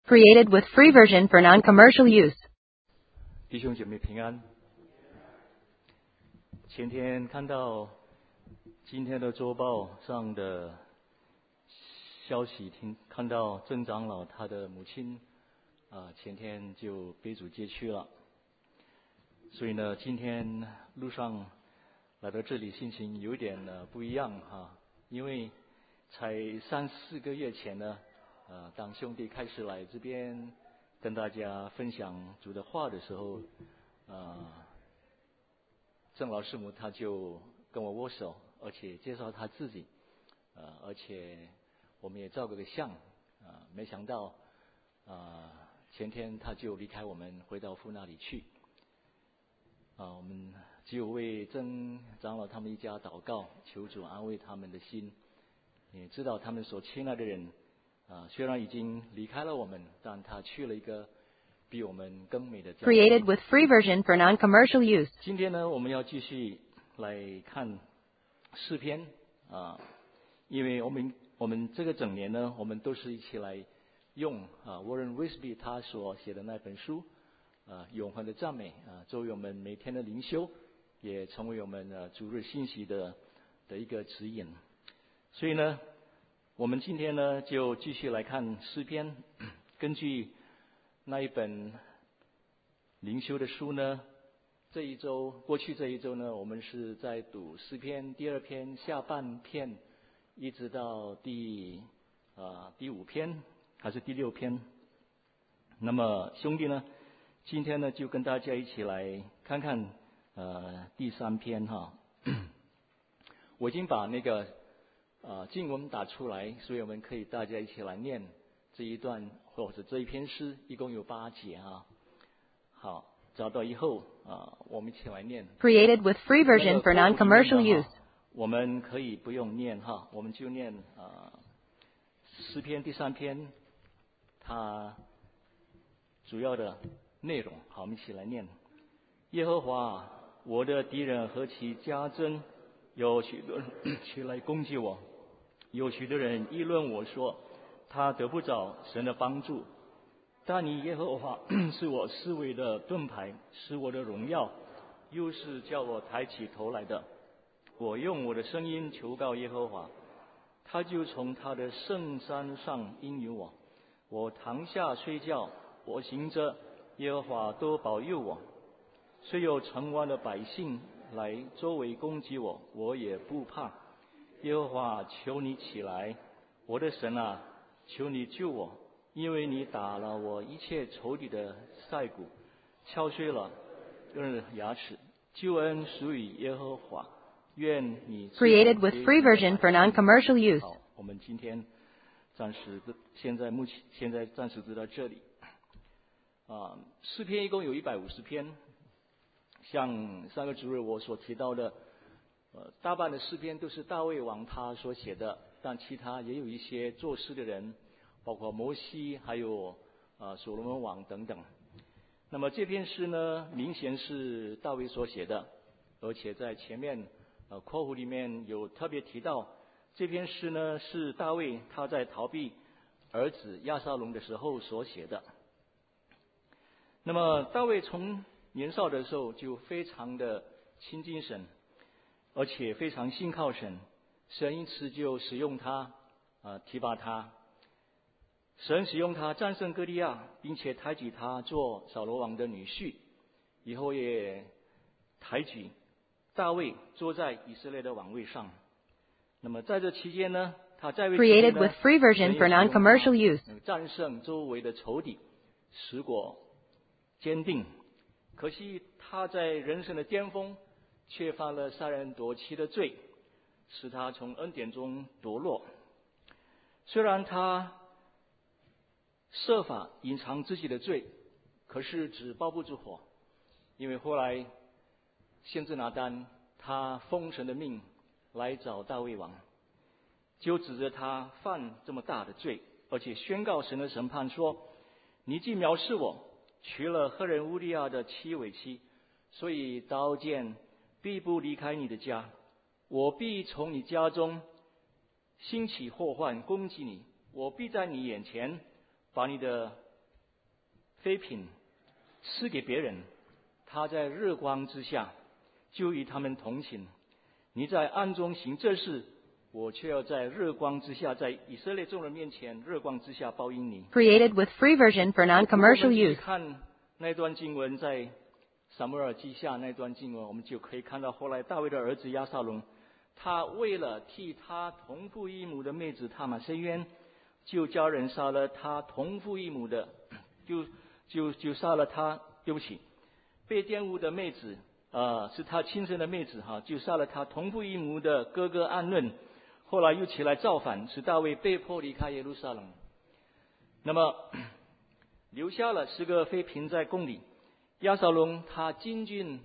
Created with free version for non-commercial use. 弟兄姐妹平安。前天看到今天的周报上的消息，看到郑长老他的母亲前天就被主接去了，所以呢，今天路上来到这里心情有点不一样因为才3-4个月前呢，当兄弟开始来这边跟大家分享主的话的时候，郑老师母他就跟我握手，而且介绍他自己，而且我们也照个相，没想到前天他就离开我们，回到父那里去。我们只有为郑长老他们一家祷告，求主安慰他们的心。也知道他们所亲爱的人虽然已经离开了我们，但他去了一个比我们更美的家。 Created with free version for non-commercial use. 今天呢，我们要继续来看诗篇因为我们这个整年呢，我们都是一起来用Warren Wiersbe 他所写的那本书永恒的赞美作为我们每天的灵修，也成为我们主日信息的一个指引。所以呢，我们今天呢就继续来看诗篇。根据那一本灵修的书呢，过去这一周呢，我们是在读诗篇第2篇下半篇，一直到第5篇还是第6篇。那么兄弟呢，今天呢就跟大家一起来看看第3篇我已经把那个经文打出来，所以我们可以大家一起来念这一段或者这一篇诗，一共有8节好，找到以后我们一起来念。 Created with free version for non-commercial use. 我们可以不用念我们就念诗篇第3篇它主要的内容。好，我们一起来念。耶和华，我的敌人何其加增，有许多人起来攻击我，有许多人议论我说，他得不着神的帮助。但你耶和华是我思维的盾牌，是我的荣耀，又是叫我抬起头来的。我用我的声音求告耶和华，他就从他的圣山上应允我。我躺下睡觉，我行着，耶和华都保佑我。虽有成万的百姓来周围攻击我，我也不怕。耶和华，求你起来，我的神啊，求你救我，因为你打了我一切仇敌的腮骨，敲碎了人的牙齿。救恩属于耶和华，愿你。 Created with free version for non-commercial use. 好，我们今天现在暂时就到这里。诗篇一共有150篇，像上个主日我所提到的，大半的诗篇都是大卫王他所写的，但其他也有一些作诗的人，包括摩西，还有所罗门王等等。那么这篇诗呢，明显是大卫所写的，而且在前面括弧里面有特别提到，这篇诗呢是大卫他在逃避儿子押沙龙的时候所写的。那么大卫从年少的时候就非常的亲近神，而且非常信靠神，神因此就使用他提拔他。神使用他战胜歌利亚，并且抬举他做扫罗王的女婿，以后也抬举大卫坐在以色列的王位上。那么在这期间呢，他在位期间 Created with free version for non-commercial use. 战胜周围的仇敌，使果坚定。可惜他在人生的巅峰却犯了杀人夺妻的罪，使他从恩典中堕落。虽然他设法隐藏自己的罪，可是纸包不住火，因为后来先知拿单他奉神的命来找大卫王，就指着他犯这么大的罪，而且宣告神的审判说，你既藐视我，娶了赫人乌利亚的妻为妻，所以刀剑必不离开你的家，我必从你家中兴起祸患攻击你，我必在你眼前把你的妃嫔赐给别人，他在日光之下就与他们同寝。你在暗中行这事，我却要在日光之下，在以色列众人面前日光之下报应你。 Created with free version for non-commercial 我们继续 use. 看那段经文，在撒母耳记下那段经文，我们就可以看到后来大卫的儿子押沙龙，他为了替他同父异母的妹子他玛申冤，就叫人杀了他同父异母的，就杀了他，对不起，被玷污的妹子，是他亲生的妹子哈，就杀了他同父异母的哥哥暗嫩，后来又起来造反，使大卫被迫离开耶路撒冷。那么留下了10个妃嫔在宫里。押沙龙他进军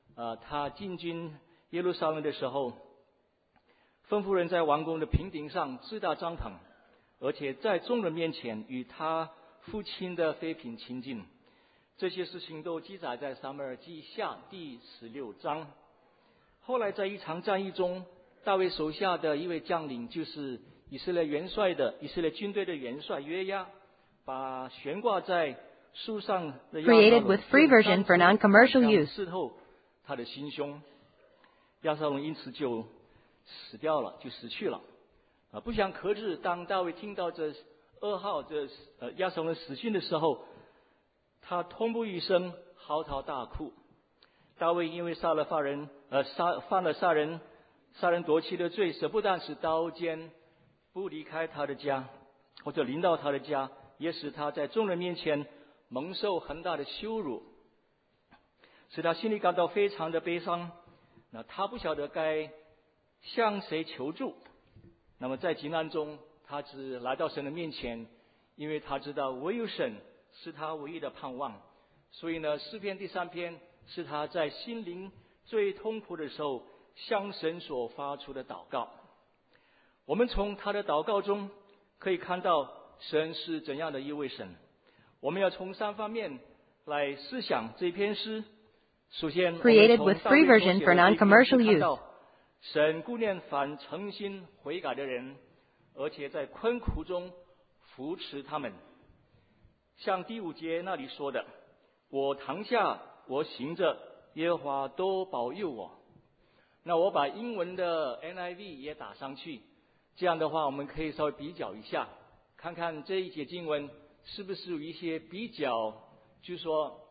耶路撒冷的时候，吩咐人在王宫的平顶上支搭帐篷，而且在众人面前与他父亲的妃嫔亲近。这些事情都记载在撒母耳记下第16章。后来在一场战役中，大卫手下的一位将领，就是以色列军队的元帅约押，把悬挂在树上的押沙 Created 龙 with free version for non-commercial use. 刺透他的心胸，押沙龙因此就死掉了，就死去了。不想可知，当大卫听到这噩耗，押沙龙死讯的时候，他痛不欲生，嚎啕大哭。大卫因为犯了杀人夺妻的罪，不但使刀剑不离开他的家，或者临到他的家，也使他在众人面前蒙受很大的羞辱，使他心里感到非常的悲伤。那他不晓得该向谁求助。那么在急难中，他只来到神的面前，因为他知道唯有神是他唯一的盼望。所以呢，诗篇第3篇是他在心灵最痛苦的时候向神所发出的祷告。我们从他的祷告中可以看到神是怎样的一位神。我们要从3方面来思想这篇诗。首先， Created with free version for non-commercial use. 神顾念凡诚心悔改的人，而且在困苦中扶持他们。像第5节那里说的，我躺下，我行着，耶和华都保佑我。那我把英文的 NIV 也打上去，这样的话我们可以稍微比较一下，看看这一节经文是不是有一些比较，就是说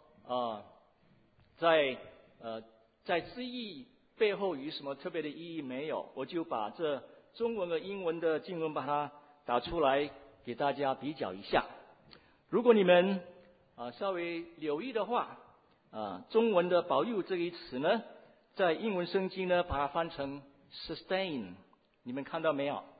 在字义背后有什么特别的意义没有。我就把这中文和英文的经文把它打出来给大家比较一下。如果你们稍微留意的话，中文的保佑这一词呢，在英文圣经呢把它翻成 sustain， 你们看到没有？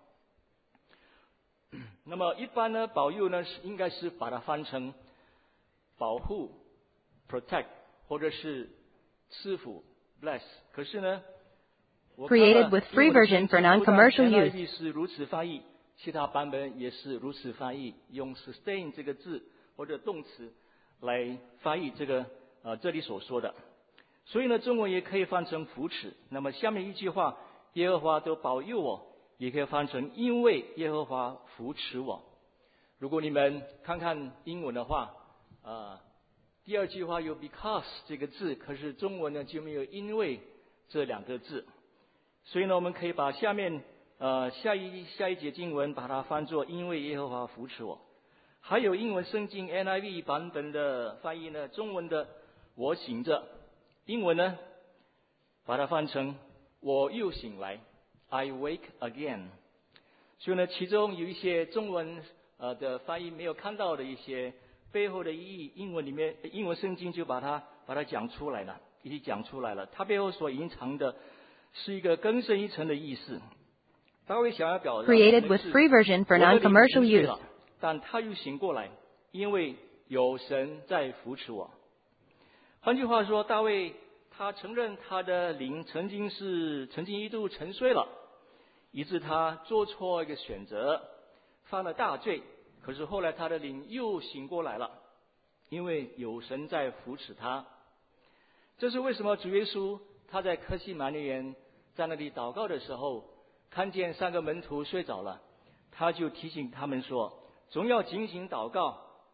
那么一般呢，保佑呢应该是把它翻成保护 protect， 或者是赐福 bless。 可是呢，我看了 Created with free version for non-commercial use. NIV 是如此翻译，其他版本也是如此翻译，用 sustain 这个字或者动词来翻译这里所说的。所以呢，中文也可以翻成扶持。那么下面一句话，耶和华都保佑我，也可以翻成因为耶和华扶持我。如果你们看看英文的话，第2句话有 because 这个字，可是中文呢就没有因为这2个字。所以呢，我们可以把下面下一节经文把它翻作因为耶和华扶持我。还有英文圣经 NIV 版本的翻译呢，中文的我醒着，英文呢把它翻成我又醒来 I wake again。 所以呢，其中有一些中文的翻译没有看到的一些背后的意义，英文圣经就把它讲出来了，已经讲出来了。它背后所隐藏的是一个更深一层的意思。大卫想要表达 Created with free version for non-commercial use. 但他又醒过来，因为有神在扶持我。换句话说，大卫他承认他的灵曾经一度沉睡了，以致他做错一个选择，犯了大罪。可是后来他的灵又醒过来了，因为有神在扶持他。这是为什么主耶稣他在客西马尼园在那里祷告的时候，看见3个门徒睡着了，他就提醒他们说，总要警醒祷告，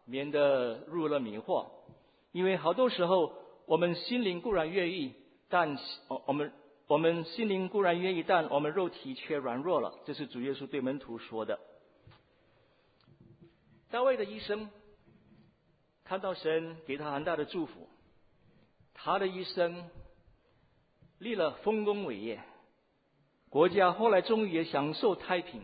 免得入了迷惑。因为好多时候我们心灵固然愿意，但我们心灵固然愿意，但我们肉体却软弱了。这是主耶稣对门徒说的。大卫的一生看到神给他很大的祝福，他的一生立了丰功伟业，国家后来终于也享受太平。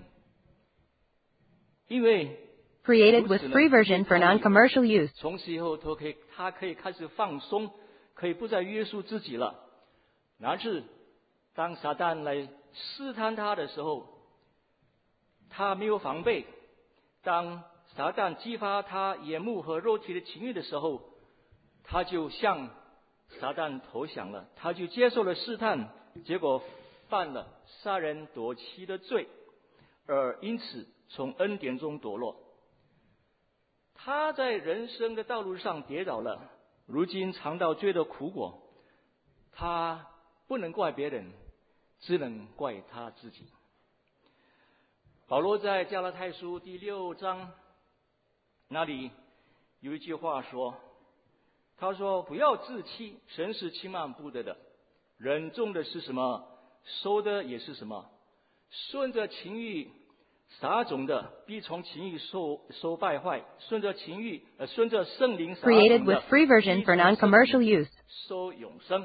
因为 Created with free version for non-commercial use. 从此以后他可以开始放松，可以不再约束自己了。然而当撒旦来试探他的时候，他没有防备。当撒旦激发他眼目和肉体的情欲的时候，他就向撒旦投降了，他就接受了试探，结果犯了杀人夺妻的罪，而因此从恩典中堕落。他在人生的道路上跌倒了，如今尝到罪的苦果，他不能怪别人，只能怪他自己。保罗在加拉太书第6章那里有一句话说，他说不要自欺，神是轻慢不得的，人种的是什么，收的也是什么。顺着情欲撒种的，必从情欲收败坏；顺着圣灵撒种的， Created with free version for non-commercial use. 收永生。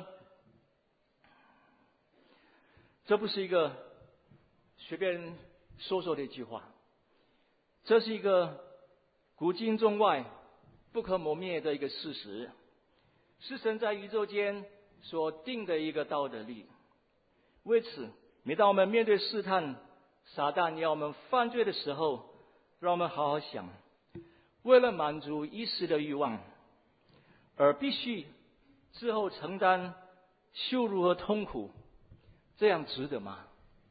这不是一个随便说的一句话，这是一个古今中外不可磨灭的一个事实，是神在宇宙间所定的一个道德律。为此，每当我们面对试探，撒旦要我们犯罪的时候，让我们好好想，为了满足一时的欲望，而必须之后承担羞辱和痛苦，这样值得吗？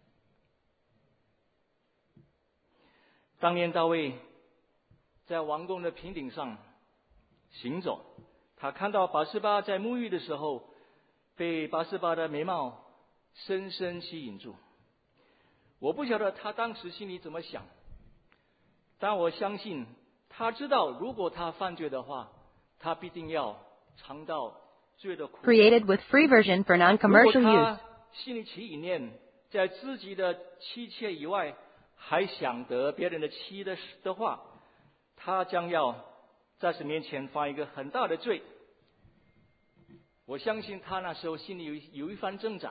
当年大卫在王宫的平顶上行走，他看到拔示巴在沐浴的时候，被拔示巴的美貌深深吸引住。我不晓得他当时心里怎么想，但我相信他知道，如果他犯罪的话，他必定要尝到罪的苦。 Created with free version for non-commercial 如果 use. 他心里起一念，在自己的妻妾以外还想得别人的妻的话，他将要在神面前犯一个很大的罪。我相信他那时候心里有一番挣扎，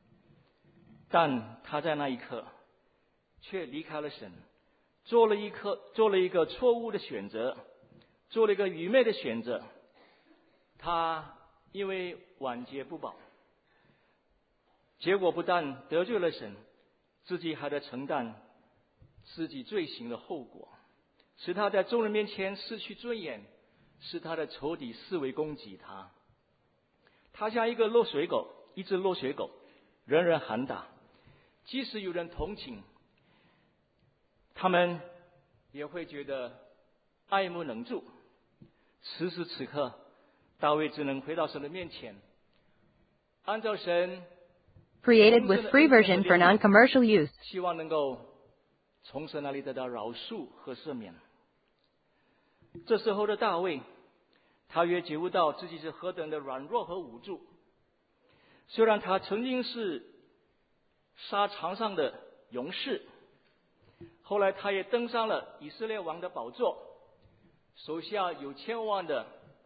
但他在那一刻却离开了神，做了一个错误的选择，做了一个愚昧的选择。他因为晚节不保，结果不但得罪了神，自己还得承担自己罪行的后果，使他在众人面前失去尊严，使他的仇敌四围攻击他。他像一只落水狗，人人喊打，即使有人同情，他们也会觉得爱莫能助。此时此刻，大卫只能回到神的面前，按照神 Created with free version for non-commercial use. 希望能够从神那里得到饶恕和赦免。这时候的大卫，他也觉悟到自己是何等的软弱和无助。虽然他曾经是沙场上的勇士，后来他也登上了以色列王的宝座，手下有1000万的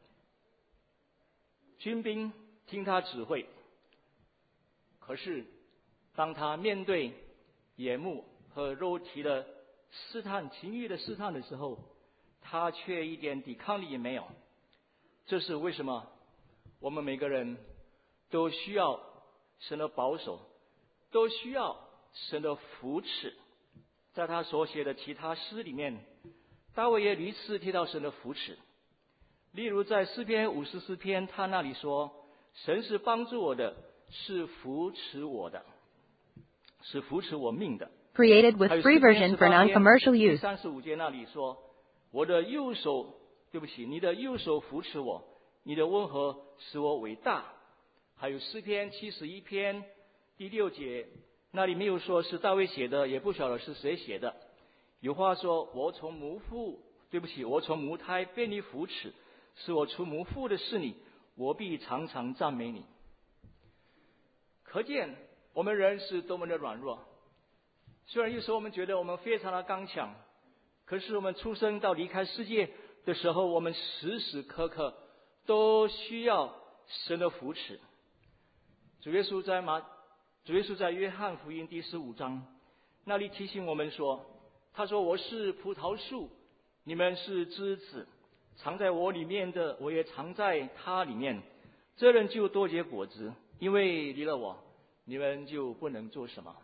军兵听他指挥。可是当他面对眼目和肉体的试探、情欲的试探的时候，他却一点抵抗力也没有。这是为什么我们每个人都需要神的保守，都需要神的扶持。在他所写的其他诗里面，大卫也屡次提到神的扶持。例如在诗篇54篇，他那里说，神是帮助我的，是扶持我的，是扶持我命的。 Created with free version for non-commercial use. 35节那里说，我的右手，你的右手扶持我，你的温和使我伟大。还有诗篇71篇第6节，那里没有说是大卫写的，也不晓得是谁写的。有话说，我从母腹对不起，我从母胎被你扶持，是我出母腹的是你，我必常常赞美你。可见我们人是多么的软弱。虽然有时候我们觉得我们非常的刚强，可是我们出生到离开世界的时候，我们时时刻刻都需要神的扶持。主耶稣在约翰福音第15章那里提醒我们说，他说，我是葡萄树，你们是枝子，藏在我里面的，我也藏在他里面，这人就多结果子，因为离了我，你们就不能做什么。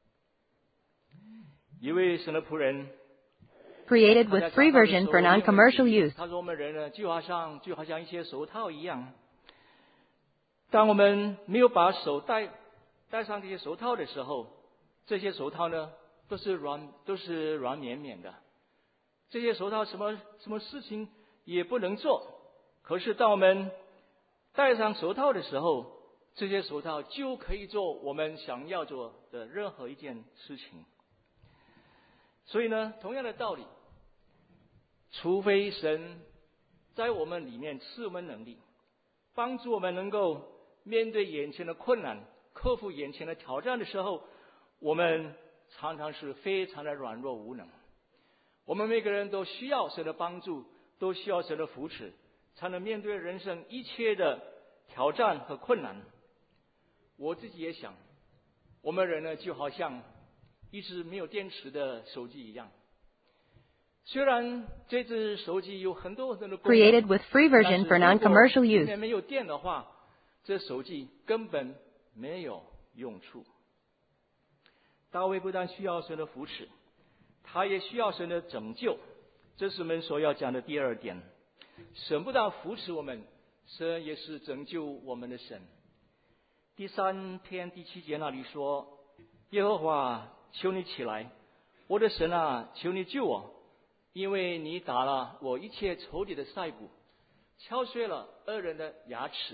一位神的仆人 Created with free version for non-commercial use. 他说我们人呢，就好像一些手套一样，当我们没有把手戴上这些手套的时候，这些手套呢都是软绵绵的，这些手套什么事情也不能做。可是当我们戴上手套的时候，这些手套就可以做我们想要做的任何一件事情。所以呢，同样的道理，除非神在我们里面赐我们能力，帮助我们能够面对眼前的困难，克服眼前的挑战的时候，我们常常是非常的软弱无能。我们每个人都需要神的帮助，都需要神的扶持，才能面对人生一切的挑战和困难。我自己也想，我们人呢就好像一只没有电池的手机一样，虽然这只手机有很多的功能 Created with free version for non-commercial 里 use. 面没有电的话，这手机根本没有用处。大卫不但需要神的扶持，他也需要神的拯救，这是我们所要讲的第二点。神不但扶持我们，神也是拯救我们的神。第3篇第7节那里说，耶和华，求你起来，我的神啊，求你救我，因为你打了我一切仇敌的腮骨，敲碎了恶人的牙齿。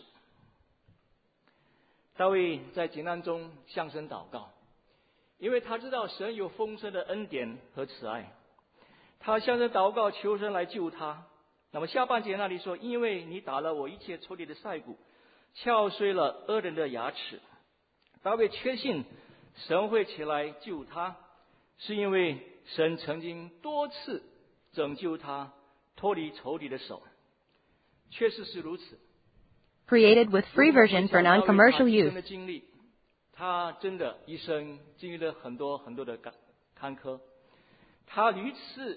大卫在艰难中向神祷告，因为他知道神有丰盛的恩典和慈爱，他向神祷告，求神来救他。那么下半节那里说，因为你打了我一切仇敌的腮骨，敲碎了恶人的牙齿。大卫确信神会起来救他，是因为神曾经多次拯救他脱离仇敌的手。确实是如此。 Created with free version for non-commercial 他一生 use. 的经历，他真的一生经历了很多的坎坷，他屡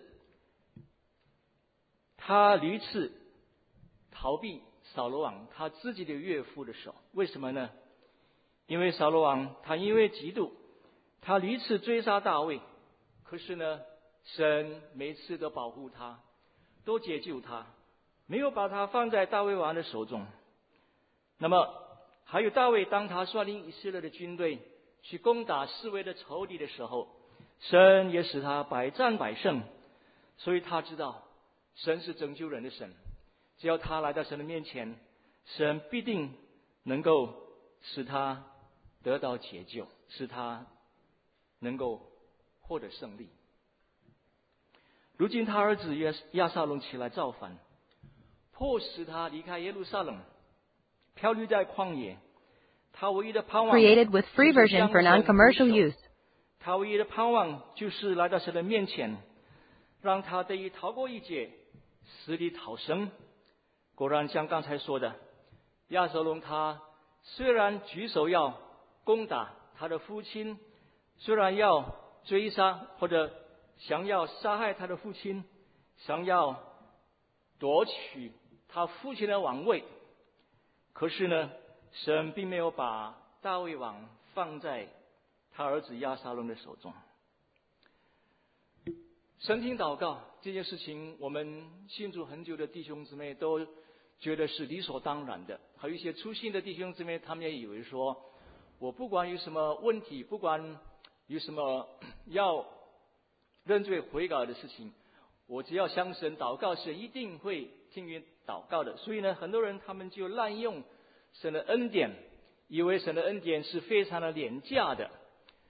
次逃避扫罗王他自己的岳父的手。为什么呢？因为扫罗王他因为嫉妒，他屡次追杀大卫，可是呢，神每次都保护他，都解救他，没有把他放在大卫王的手中。那么还有大卫，当他率领以色列的军队去攻打四围的仇敌的时候，神也使他百战百胜。所以他知道神是拯救人的神，只要他来到神的面前，神必定能够使他得到解救，使他能够获得胜利。如今他儿子亚撒龙起来造反，迫使他离开耶路撒冷，漂流在旷野。他唯一的盼望 Created with free version for non-commercial use. 他唯一的盼望就是来到神的面前，让他得以逃过一劫，死里逃生。果然像刚才说的，亚撒龙他虽然举手要攻打他的父亲，虽然要追杀或者想要杀害他的父亲，想要夺取他父亲的王位，可是呢，神并没有把大卫王放在他儿子亚撒龙的手中。神听祷告这件事情，我们信主很久的弟兄姊妹都觉得是理所当然的。还有一些初信的弟兄姊妹，他们也以为说，我不管有什么问题，不管有什么要认罪悔改的事情，我只要向神祷告，神一定会听允祷告的。所以呢，很多人他们就滥用神的恩典，以为神的恩典是非常的廉价的。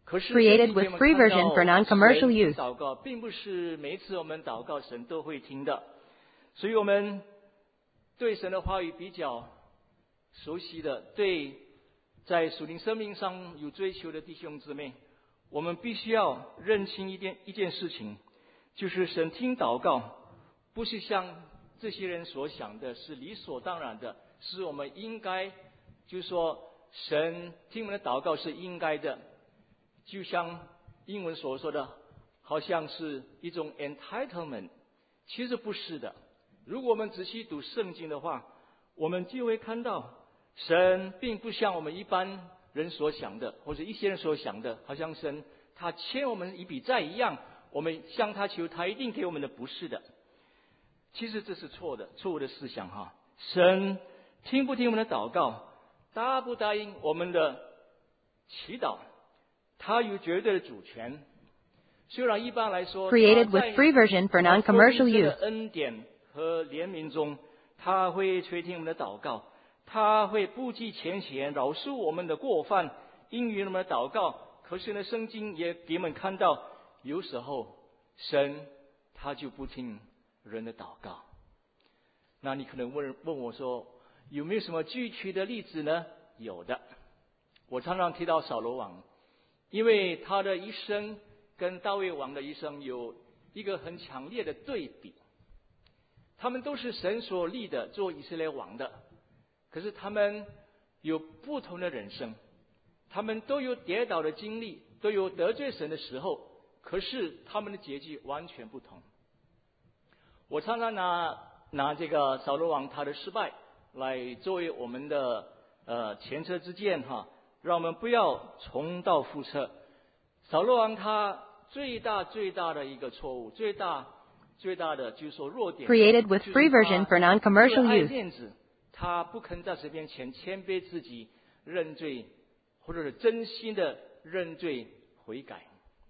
可是 Created with free version for non-commercial use. 祷告并不是每一次我们祷告神都会听的，所以我们对神的话语比较熟悉的，对在属灵生命上有追求的弟兄姊妹，我们必须要认清一件事情，就是神听祷告不是像这些人所想的是理所当然的，是我们应该，就是说神听我们的祷告是应该的，就像英文所说的好像是一种 entitlement， 其实不是的。如果我们仔细读圣经的话，我们就会看到神并不像我们一般人所想的，或者一些人所想的，好像神他欠我们一笔债一样，我们向他求，他一定给我们的，不是的。其实这是错误的思想哈。神听不听我们的祷告，答不答应我们的祈祷，他有绝对的主权。虽然一般来说 Created with free version for non-commercial use. 恩典和怜悯中，他会垂听我们的祷告，他会不计前嫌饶恕我们的过犯，应允我们的祷告。可是呢，圣经也给我们看到，有时候神他就不听人的祷告。那你可能问我说，有没有什么具体的例子呢？有的。我常常提到扫罗王，因为他的一生跟大卫王的一生有一个很强烈的对比。他们都是神所立的做以色列王的，可是他们有不同的人生，他们都有跌倒的经历，都有得罪神的时候，可是他们的结局完全不同。我常常拿这个扫罗王他的失败来作为我们的前车之鉴哈，让我们不要重蹈覆辙。扫罗王他最大的一个错误，最大的就是说弱点 Created with free version for non-commercial 爱 use. 面子，他不肯在神面前谦卑自己认罪，或者是真心的认罪悔改。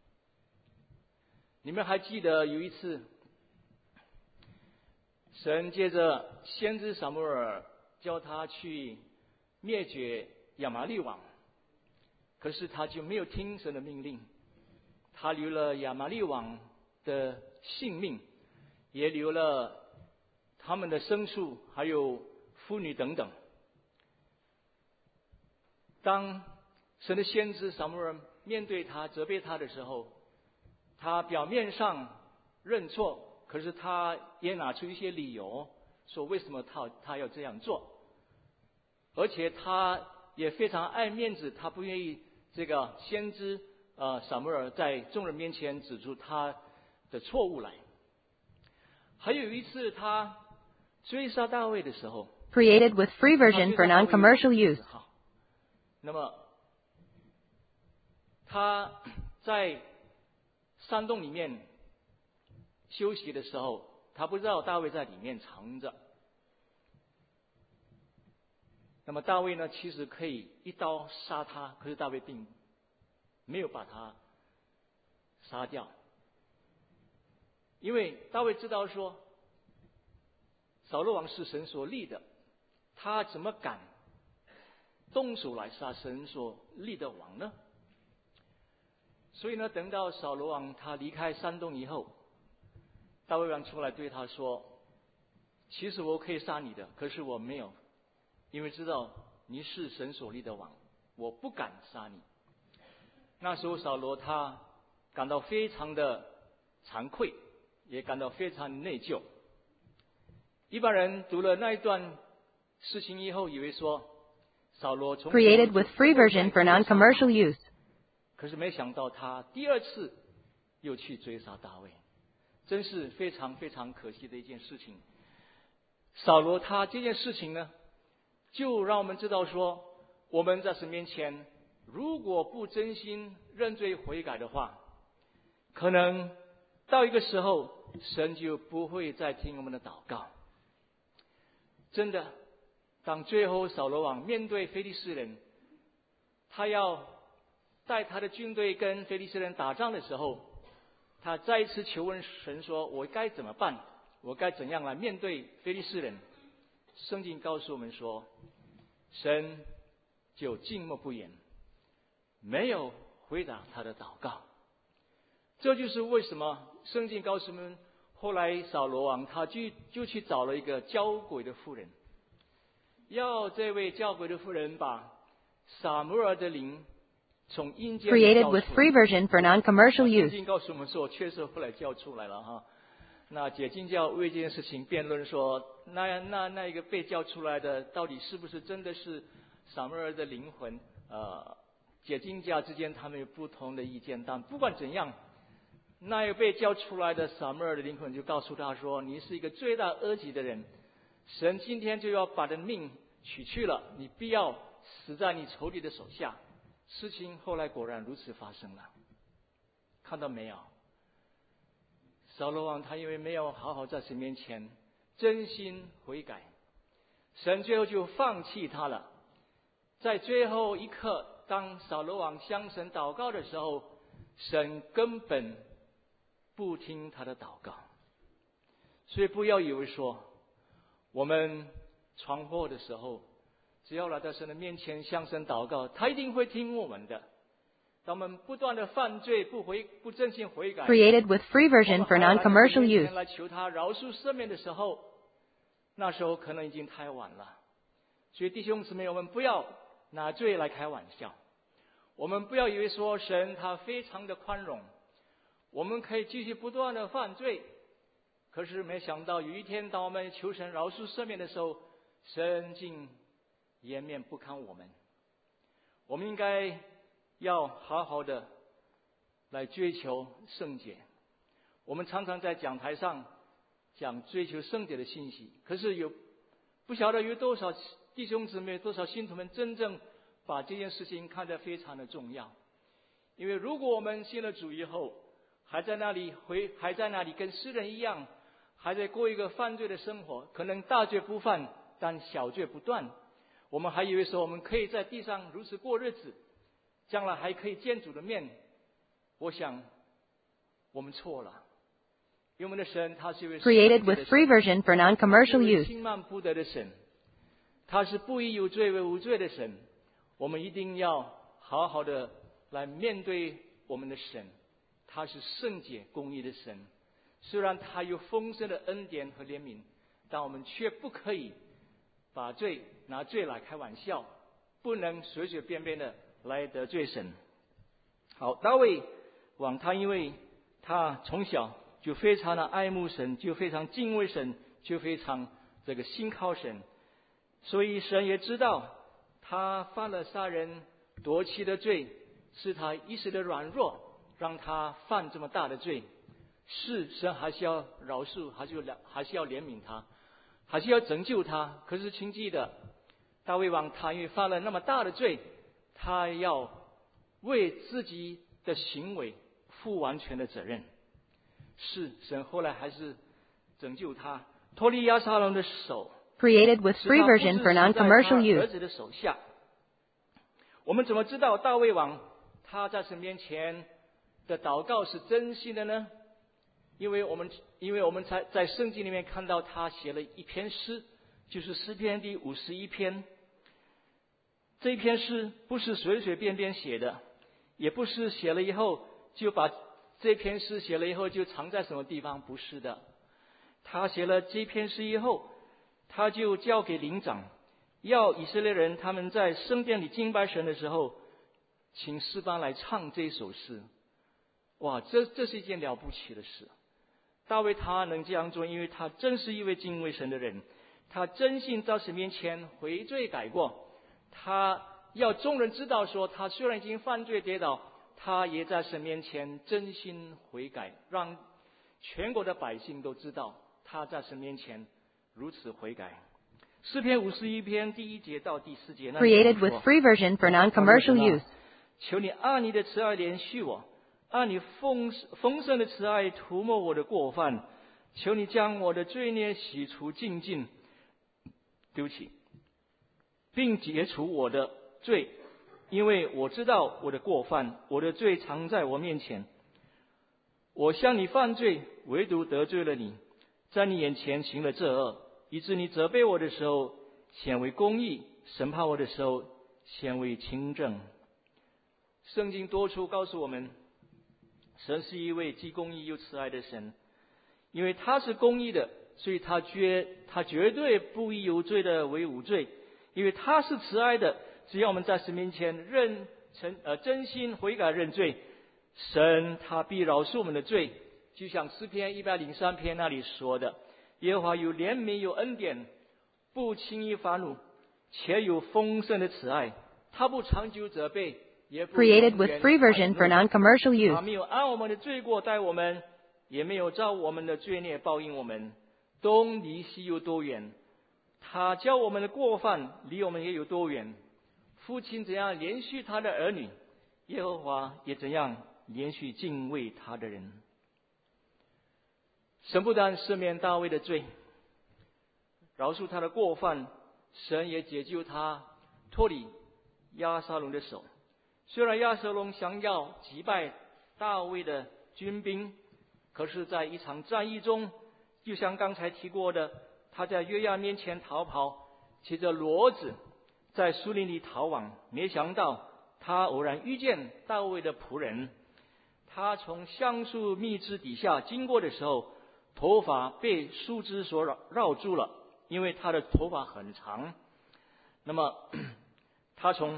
你们还记得有一次神借着先知撒母耳叫他去灭绝亚玛力王，可是他就没有听神的命令，他留了亚玛力王的性命，也留了他们的牲畜还有妇女等等。当神的先知撒母耳面对他责备他的时候，他表面上认错，可是他也拿出一些理由说为什么他要这样做，而且他也非常爱面子，他不愿意这个先知撒母耳在众人面前指出他的错误来。还有一次他追杀大卫的时候， Created with free version for non-commercial use. 那么他在山洞里面休息的时候，他不知道大卫在里面藏着。那么大卫呢，其实可以一刀杀他，可是大卫并没有把他杀掉，因为大卫知道说扫罗王是神所立的，他怎么敢动手来杀神所立的王呢？所以呢，等到扫罗王他离开山洞以后，大卫王出来对他说，其实我可以杀你的，可是我没有，因为知道你是神所立的王，我不敢杀你。那时候扫罗他感到非常的惭愧，也感到非常内疚。一般人读了那一段事情以后，以为说扫罗从 Created with free version for non-commercial use. 可是没想到他第二次又去追杀大卫，真是非常非常可惜的一件事情。扫罗他这件事情呢，就让我们知道说，我们在神面前如果不真心认罪悔改的话，可能到一个时候神就不会再听我们的祷告。真的，当最后扫罗王面对非利士人，他要带他的军队跟非利士人打仗的时候，他再一次求问神说，我该怎么办？我该怎样来面对非利士人？圣经告诉我们说，神就静默不言，没有回答他的祷告。这就是为什么圣经告诉我们，后来扫罗王他就去找了一个交鬼的妇人，要这位交鬼的妇人把撒母耳的灵从阴间 Created with free version for non-commercial 圣 use. 经告诉我们说，确实后来叫出来了哈。那解经教为这件事情辩论说，那一个被叫出来的到底是不是真的是撒母耳的灵魂？解经家之间他们有不同的意见，但不管怎样，那一个被叫出来的撒母耳的灵魂就告诉他说：“你是一个罪大恶极的人，神今天就要把你的命取去了，你必要死在你仇敌的手下。”事情后来果然如此发生了，看到没有？扫罗王他因为没有好好在神面前真心悔改，神最后就放弃他了。在最后一刻，当扫罗王向神祷告的时候，神根本不听他的祷告。所以不要以为说我们闯祸的时候，只要来到神的面前向神祷告，他一定会听我们的。当我们不断的犯罪，不真心悔改， Created with free version for non-commercial use. 来求他饶恕赦免的时候，那时候可能已经太晚了。所以弟兄姊妹，我们不要拿罪来开玩笑，我们不要以为说神他非常的宽容，我们可以继续不断的犯罪，可是没想到有一天当我们求神饶恕赦免的时候，神竟颜面不看我们。我们应该要好好的来追求圣洁。我们常常在讲台上讲追求圣洁的信息，可是不晓得有多少弟兄姊妹、多少信徒们真正把这件事情看得非常的重要。因为如果我们信了主以后，还在那里跟世人一样，还在过一个犯罪的生活，可能大罪不犯，但小罪不断，我们还以为说我们可以在地上如此过日子，将来还可以见主的面。我想我们错了，因为我们的神他是一位 Created with free version for non-commercial 是一位 use. 轻慢不得的神，他是不以有罪为无罪的神。我们一定要好好的来面对我们的神，他是圣洁公义的神。虽然他有丰盛的恩典和怜悯，但我们却不可以拿罪来开玩笑，不能随随便便的来得罪神。好，大卫王他因为他从小就非常的爱慕神，就非常敬畏神，就非常信靠神，所以神也知道他犯了杀人夺妻的罪，是他一时的软弱让他犯这么大的罪。是神还是要饶恕，还是要怜悯他，还是要拯救他。可是请记得，大卫王他因为犯了那么大的罪，他要为自己的行为负完全的责任。是神后来还是拯救他，脱离押沙龙的手。 Created with free version for non-commercial 儿 use. 子的手下。我们怎么知道大卫王他在神面前的祷告是真心的呢？因为我们在圣经里面看到他写了一篇诗，就是诗篇第51篇。这一篇诗不是随随便便写的，也不是写了以后就把这篇诗写了以后就藏在什么地方，不是的。他写了这篇诗以后，他就交给灵长，要以色列人他们在圣殿里敬拜神的时候，请诗班来唱这首诗。哇，这是一件了不起的事。大卫他能这样做，因为他真是一位敬畏神的人，他真心在神面前悔罪改过，他要众人知道说，他虽然已经犯罪跌倒，他也在神面前真心悔改，让全国的百姓都知道他在神面前如此悔改。诗篇51篇第1节到第4节， Created with free version for non-commercial use. 求你按你的慈爱怜恤我，按你丰盛的慈爱涂抹我的过犯，求你将我的罪孽洗除净尽，并解除我的罪，因为我知道我的过犯，我的罪常在我面前。我向你犯罪，唯独得罪了你，在你眼前行了这恶，以致你责备我的时候显为公义，审判我的时候显为清正。 圣经多处告诉我们，神是一位既公义又慈爱的神，因为他是公义的，所以他绝对不以有罪的为无罪，因为他是慈爱的，只要我们在神面前真心悔改认罪，神他必饶恕我们的罪。就像诗篇103篇那里说的，耶和华有怜悯有恩典，不轻易发怒，且有丰盛的慈爱，他不长久责备，也不 Created with free version for non-commercial 他 use. 没有按我们的罪过待我们，也没有照我们的罪孽报应我们。东离西有多远，他叫我们的过犯离我们也有多远。父亲怎样连续他的儿女，耶和华也怎样连续敬畏他的人。神不但赦免大卫的罪，饶恕他的过犯，神也解救他脱离押沙龙的手。虽然押沙龙想要击败大卫的军兵，可是在一场战役中，就像刚才提过的，他在约押面前逃跑，骑着骡子在树林里逃亡，没想到他偶然遇见大卫的仆人，他从橡树密枝底下经过的时候，头发被树枝所绕住了，因为他的头发很长。那么他从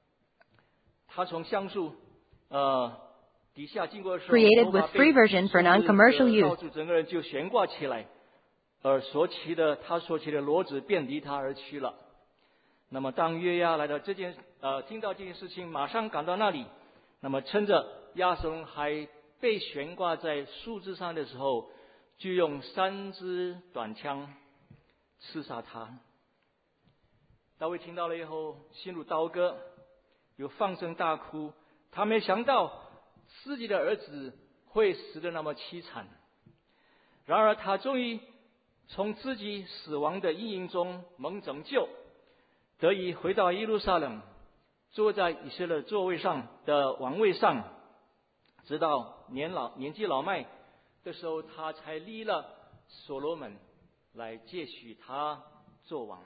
橡树底下经过的时候， Created with free version for non-commercial 绕 use. 住，整个人就悬挂起来，而他所骑的骡子便离他而去了。那么当约押来到听到这件事情，马上赶到那里，那么趁着押沙龙还被悬挂在树枝上的时候，就用3支短枪刺杀他。大卫听到了以后，心如刀割，又放声大哭。他没想到自己的儿子会死得那么凄惨。然而他终于从自己死亡的阴影中蒙拯救，得以回到耶路撒冷，坐在以色列座位上的王位上，直到年纪老迈的时候，他才立了所罗门来接续他做王。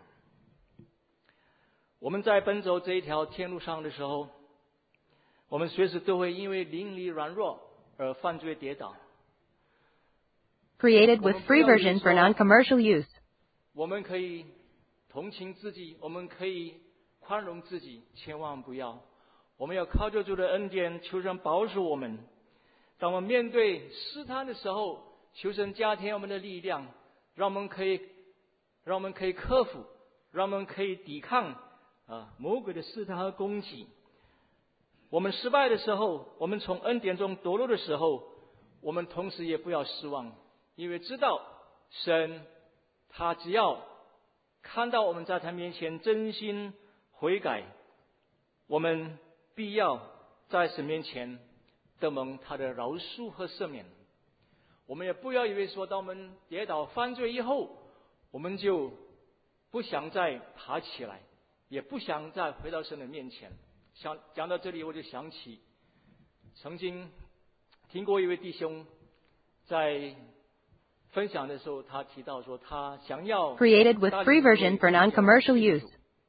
我们在奔走这一条天路上的时候，我们随时都会因为灵力软弱而犯罪跌倒。 Created with free version for non-commercial use. 我们可以同情自己，我们可以宽容自己，千万不要。我们要靠着主的恩典，求神保守我们。当我们面对试探的时候，求神加添我们的力量，让我们可以克服，让我们可以抵抗魔鬼的试探和攻击。我们失败的时候，我们从恩典中堕落的时候，我们同时也不要失望，因为知道神他只要看到我们在他面前真心悔改，我们必要在神面前得蒙他的饶恕和赦免。我们也不要以为说，当我们跌倒犯罪以后，我们就不想再爬起来，也不想再回到神的面前。讲到这里，我就想起曾经听过一位弟兄在分享的时候，他提到说他想要 Created with free version for non-commercial use.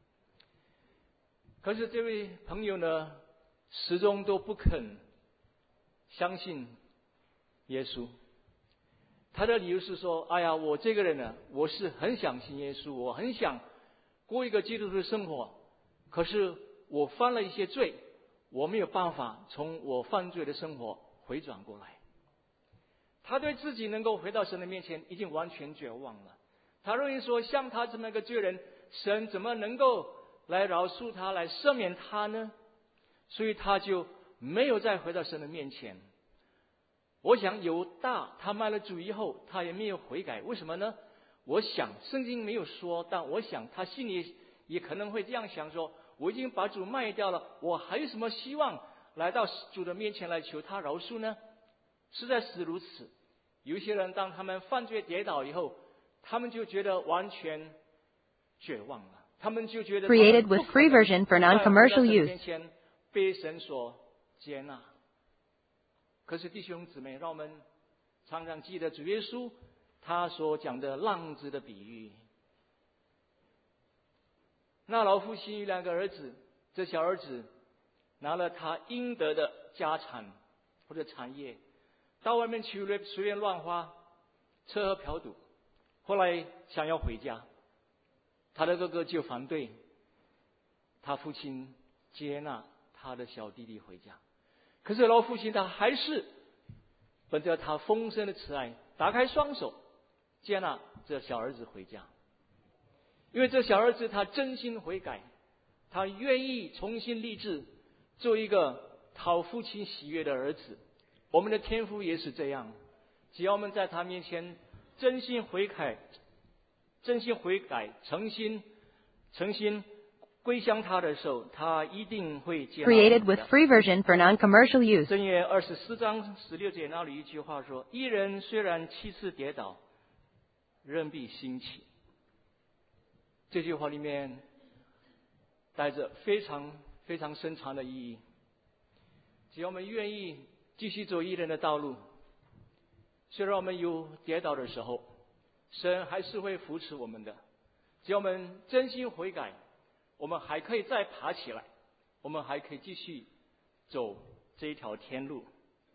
可是这位朋友呢，始终都不肯相信耶稣。他的理由是说，哎呀，我这个人呢，我是很想信耶稣，我很想过一个基督徒的生活，可是我犯了一些罪，我没有办法从我犯罪的生活回转过来。他对自己能够回到神的面前已经完全绝望了。他认为说，像他这么一个罪人，神怎么能够来饶恕他，来赦免他呢？所以他就没有再回到神的面前。我想犹大他卖了主以后，他也没有悔改，为什么呢？我想圣经没有说，但我想他心里也可能会这样想说，我已经把主卖掉了，我还有什么希望来到主的面前来求他饶恕呢？实在是如此。有些人当他们犯罪跌倒以后，他们就觉得完全绝望了，他们就觉得 Created with free version for non-commercial use. 面前被神所接纳。可是弟兄姊妹，让我们常常记得主耶稣他所讲的浪子的比喻。那老父心有2个儿子，这小儿子拿了他应得的家产或者产业，到外面去随便乱花，吃喝嫖赌。后来想要回家，他的哥哥就反对，他父亲接纳他的小弟弟回家。可是老父亲他还是本着他丰盛的慈爱，打开双手接纳这小儿子回家。因为这小儿子他真心悔改，他愿意重新立志，做一个讨父亲喜悦的儿子。我们的天父也是这样，只要我们在他面前真心悔改，诚心归向他的时候，他一定会接纳我们的。 Created with free version for non-commercial use. 箴言24章16节那里一句话说：一人虽然7次跌倒，仍必兴起。这句话里面带着非常非常深长的意义。只要我们愿意继续走义人的道路，虽然我们有跌倒的时候，神还是会扶持我们的。只要我们真心悔改，我们还可以再爬起来，我们还可以继续走这一条天路。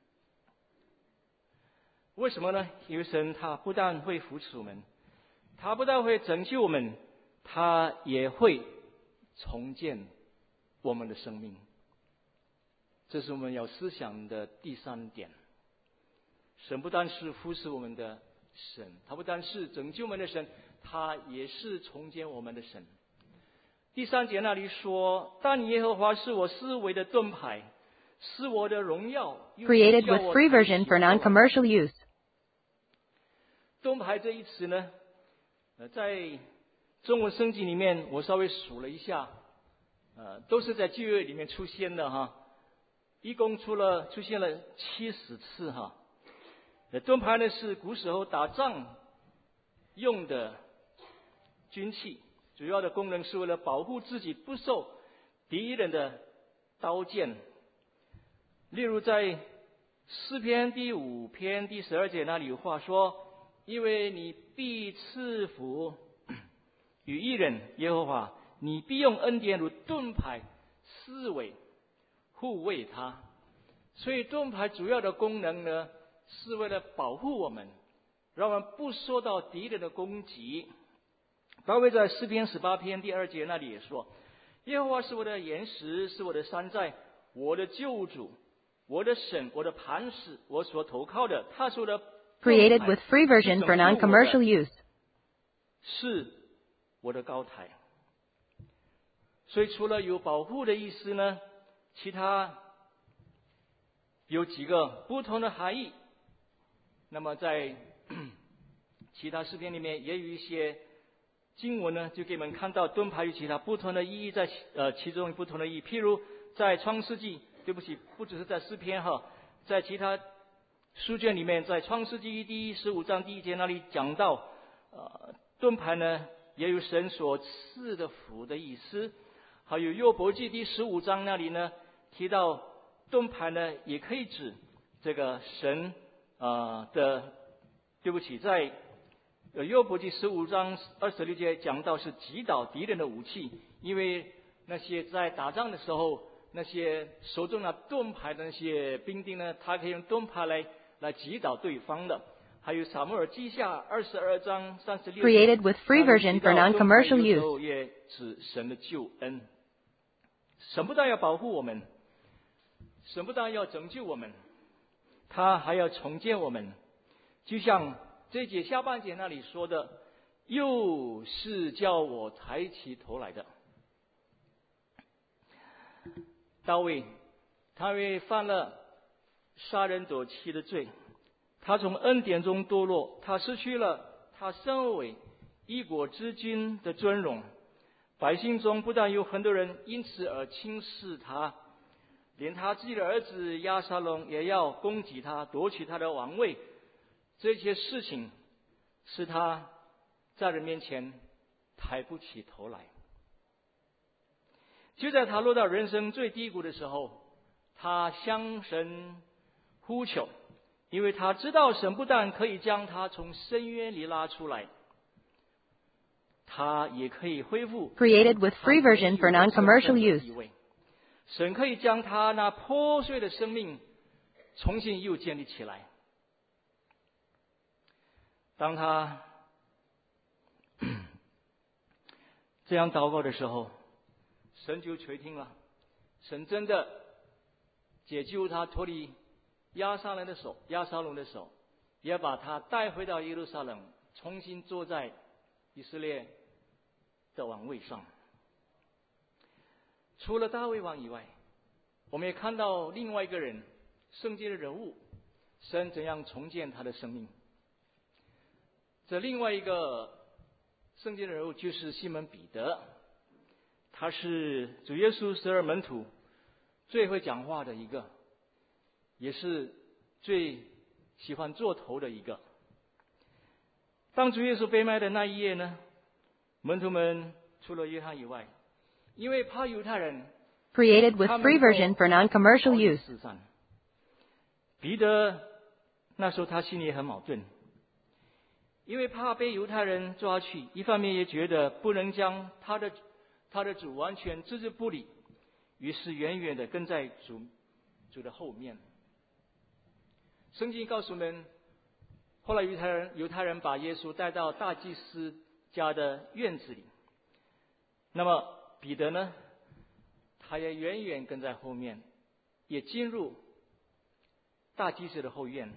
为什么呢？因为神他不但会扶持我们，他不但会拯救我们，他也会重建我们的生命。这是我们要思想的第3点。神不但是扶持我们的神，他不但是拯救我们的神，他也是重建我们的神。第3节那里说：但耶和华是我思维的盾牌，是我的荣耀。 Created with free version for non-commercial use. 盾牌这一词呢，在中文圣经里面我稍微数了一下，都是在旧约里面出现的哈，一共出现了70次哈。盾牌呢是古时候打仗用的军器，主要的功能是为了保护自己不受敌人的刀剑。例如在诗篇第5篇第12节那里有话说：因为你必赐福与义人，耶和华你必用恩典如盾牌四围护卫他。所以盾牌主要的功能呢，是为了保护我们，让我们不受到敌人的攻击。大卫在诗篇18篇第2节那里也说：耶和华是我的岩石，是我的山寨，我的救主，我的神，我的磐石，我所投靠的，他是我的。 Created with free version for non-commercial use. 是我的高台。所以除了有保护的意思呢，其他有几个不同的含义。那么在其他诗篇里面也有一些经文呢，就给我们看到盾牌有其他不同的意义，在其中不同的意义。譬如在创世纪，对不起，不只是在诗篇哈，在其他书卷里面，在创世纪第15章第1节那里讲到，盾牌呢也有神所赐的福的意思。还有约伯记第15章那里呢提到盾牌呢也可以指这个神对不起，在约伯记15章26节讲到是击倒敌人的武器，因为那些在打仗的时候，那些手中拿盾牌的那些兵丁呢，他可以用盾牌来击倒对方的。还有撒母耳记下22章36节 Created with free version for non-commercial use. 也指神的救恩。神不但要保护我们，神不但要拯救我们，他还要重建我们。就像这节下半节那里说的，又是叫我抬起头来的。大卫他因为犯了杀人夺妻的罪，他从恩典中堕落，他失去了他身为一国之君的尊荣。百姓中不但有很多人因此而轻视他，连他自己的儿子押沙龙也要攻击他，夺取他的王位。这些事情使他在人面前抬不起头来。就在他落到人生最低谷的时候，他向神呼求，因为他知道神不但可以将他从深渊里拉出来，他也可以恢复。 Created with free version for non-commercial use. 神可以将他那破碎的生命重新又建立起来。当他这样祷告的时候，神就垂听了，神真的解救他脱离押沙龙的手，也把他带回到耶路撒冷，重新坐在以色列的王位上。除了大卫王以外，我们也看到另外一个人，圣经的人物，神怎样重建他的生命。这另外一个圣经的人物就是西门彼得，他是主耶稣12门徒最会讲话的一个，也是最喜欢做头的一个。当主耶稣被卖的那一夜呢，门徒们除了约翰以外，因为怕犹太人， Created with free version for non-commercial use. 彼得那时候他心里很矛盾，因为怕被犹太人抓去，一方面也觉得不能将他的主完全置之不理，于是远远的跟在主的后面。圣经告诉我们，后来犹太人把耶稣带到大祭司家的院子里，那么彼得呢，他也远远跟在后面，也进入大祭司的后院。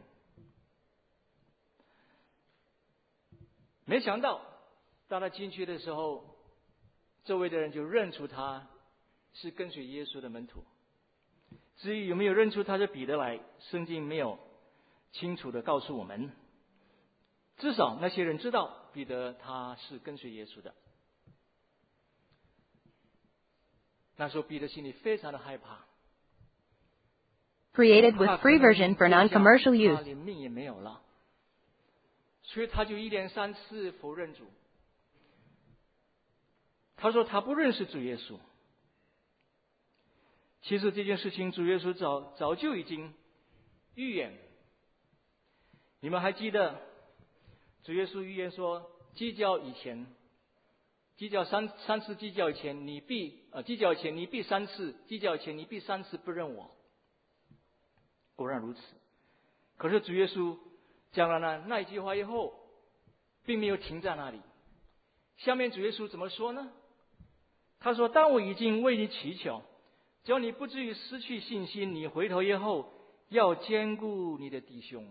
没想到当他进去的时候，周围的人就认出他是跟随耶稣的门徒。至于有没有认出他是彼得来，圣经没有清楚的告诉我们，至少那些人知道彼得他是跟随耶稣的。那时候彼得心里非常的害怕。 Created with free version for non-commercial 他 use. 连命也没有了，所以他就一连3次否认主。他说他不认识主耶稣。其实这件事情主耶稣早就已经预言。你们还记得主耶稣预言说，三次计较以前你必3次，计较以前你必3次不认我。果然如此。可是主耶稣讲了那一句话以后，并没有停在那里。下面主耶稣怎么说呢？他说，当我已经为你祈求，只要你不至于失去信心，你回头以后要兼顾你的弟兄。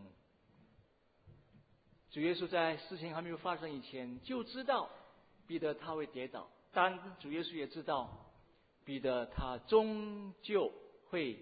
主耶稣在事情还没有发生以前就知道彼得他会跌倒，但主耶稣也知道彼得他终究会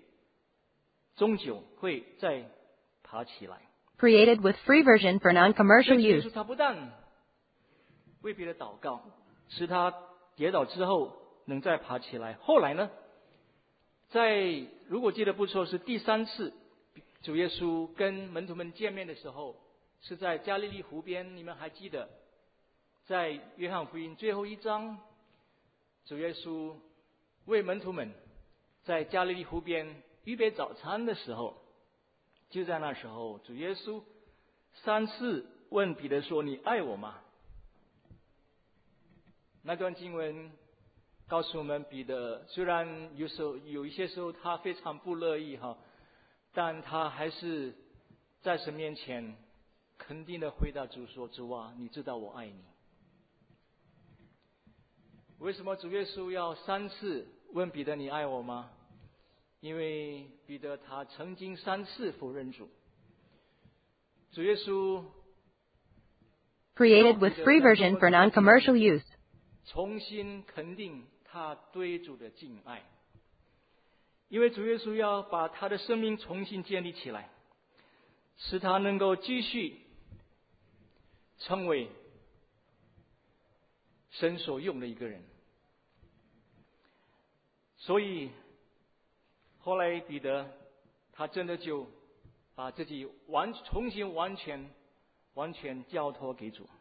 再爬起来。 Created with free version for non-commercial 主耶 use. 稣他不但为彼得祷告，使他跌倒之后能再爬起来。后来呢，如果记得不错，是第3次主耶稣跟门徒们见面的时候，是在加利利湖边。你们还记得在约翰福音最后1章，主耶稣为门徒们在加利利湖边预备早餐的时候，就在那时候主耶稣3次问彼得说，你爱我吗？那段经文告诉我们，彼得虽然有一些时候他非常不乐意但他还是在神面前肯定的回答主说，主啊，你知道我爱你。为什么主耶稣要3次问彼得你爱我吗？因为彼得他曾经3次否认主。主耶稣 Created with free version for non-commercial use. 重新肯定他对主的敬爱，因为主耶稣要把他的生命重新建立起来，使他能够继续成为神所用的一个人。所以后来彼得他真的就把自己重新完全交托给主。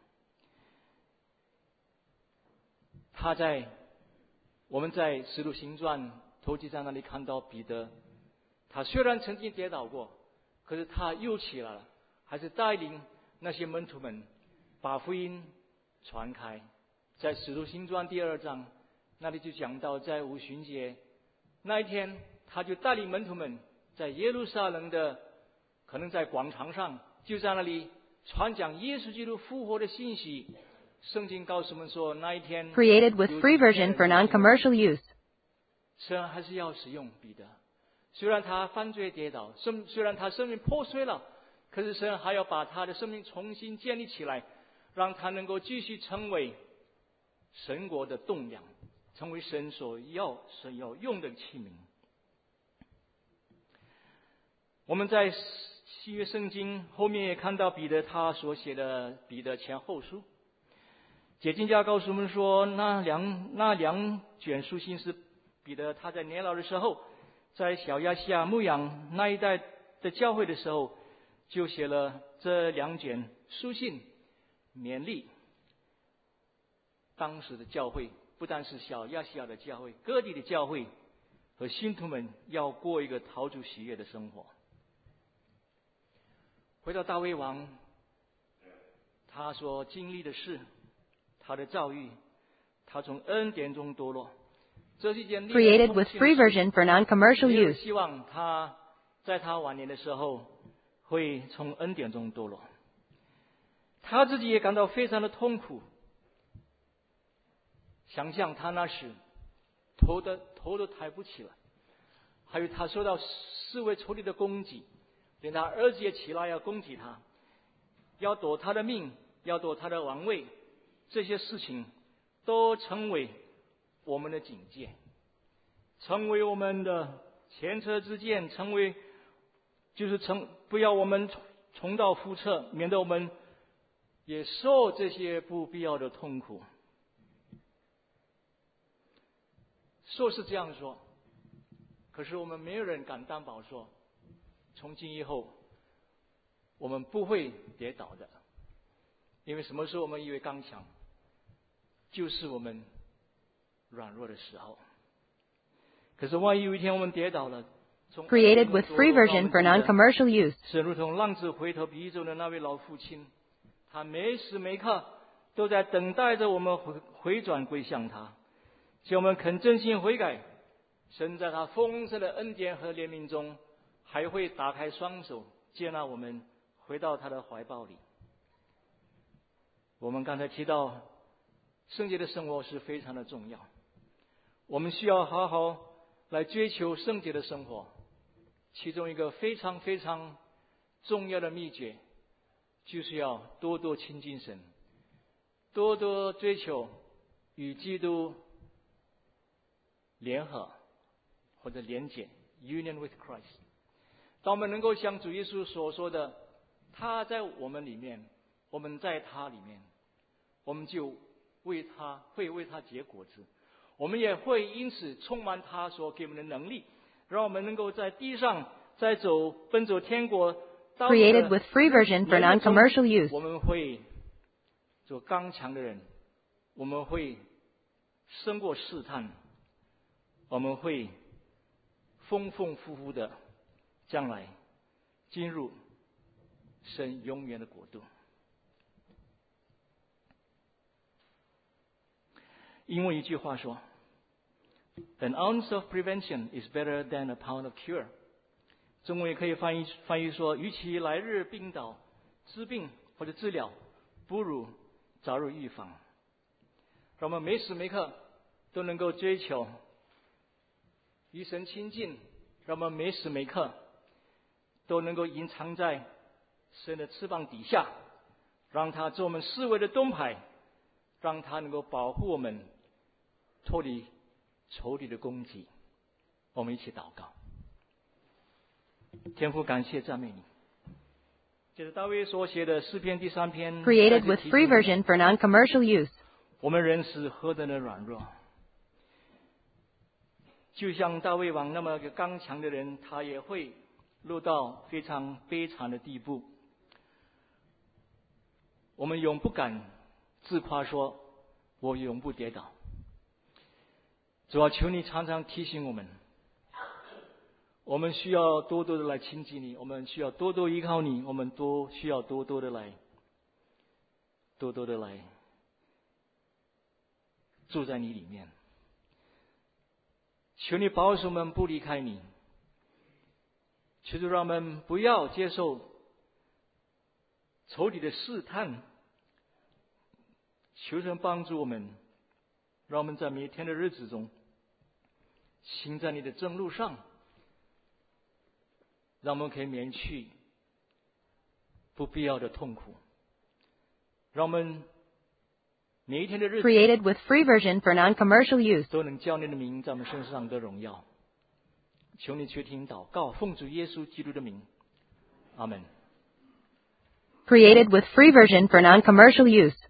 我们在使徒行传头几章那里看到彼得，他虽然曾经跌倒过，可是他又起来了，还是带领那些门徒们把福音传开。在使徒行传第2章那里就讲到，在五旬节那一天，他就带领门徒们在耶路撒冷的，可能在广场上，就在那里传讲耶稣基督复活的信息。圣经告诉我们说，那一天 Created with free version for non-commercial use. 神还是要使用彼得，虽然他犯罪跌倒，虽然他生命破碎了，可是神还要把他的生命重新建立起来，让他能够继续成为神国的栋梁，成为神要用的器皿。我们在新约圣经后面也看到彼得他所写的彼得前后书。解经家告诉我们说，那两卷书信是彼得他在年老的时候，在小亚细亚牧养那一带的教会的时候，就写了这2卷书信，勉励当时的教会，不但是小亚细亚的教会，各地的教会和信徒们要过一个讨主喜悦的生活。回到大卫王，他所经历的事，他的遭遇，他从恩典中堕落，这是一件 Created with free version for non-commercial 也有 use. 希望他在他晚年的时候会从恩典中堕落。他自己也感到非常的痛苦，想象他那时头都抬不起来，还有他受到四围仇敌的攻击，连他儿子也起来要攻击他，要夺他的命，要夺他的王位，这些事情都成为我们的警戒，成为我们的前车之鉴，不要我们重蹈覆辙，免得我们也受这些不必要的痛苦。说是这样说，可是我们没有人敢担保说，从今以后我们不会跌倒的。因为什么时候我们以为刚强，就是我们软弱的时候。可是万一有一天我们跌倒了， Created with free version for non-commercial use. 是如同浪子回头比喻中的那位老父亲，他每时每刻都在等待着我们回转归向他。只要我们肯真心悔改，神在他丰盛的恩典和怜悯中，还会打开双手接纳我们回到他的怀抱里。我们刚才提到圣洁的生活是非常的重要，我们需要好好来追求圣洁的生活。其中一个非常非常重要的秘诀，就是要多多亲近神，多多追求与基督联合或者连结 union with Christ。 当我们能够像主耶稣所说的，他在我们里面，我们在他里面，我们就会为他结果子，我们也会因此充满他所给我们的能力，让我们能够在地上奔走天国道路的 Created with free version for non-commercial use. 我们会做刚强的人，我们会胜过试探，我们会丰丰富富的将来进入神永远的国度。英文一句话说 An ounce of prevention is better than a pound of cure。 中文也可以翻译说，与其来日病倒治病或者治疗，不如早日预防。让我们每时每刻都能够追求与神亲近，让我们每时每刻都能够隐藏在神的翅膀底下，让他做我们四围的盾牌，让他能够保护我们脱离仇敌的攻击。我们一起祷告。天父，感谢赞美你。这是大卫所写的诗篇第3篇。 Created with free version for non-commercial use. 我们人是何等的软弱，就像大卫王那么个刚强的人，他也会落到非常悲惨的地步。我们永不敢自夸说我永不跌倒。主啊，求你常常提醒我们，我们需要多多的来亲近你，我们需要多多依靠你，我们需要多多的来住在你里面。 求你保守我们不离开你，求主让我们不要接受仇敌的试探，求神帮助我们，让我们在每一天的日子中行在你的正路上，让我们可以免去不必要的痛苦，让我们每一天的日子 Created with free version for non-commercial use. 都能叫你的名在我们身上的荣耀。求你垂听祷告，奉主耶稣基督的名，阿门。 Created with free version for non-commercial use.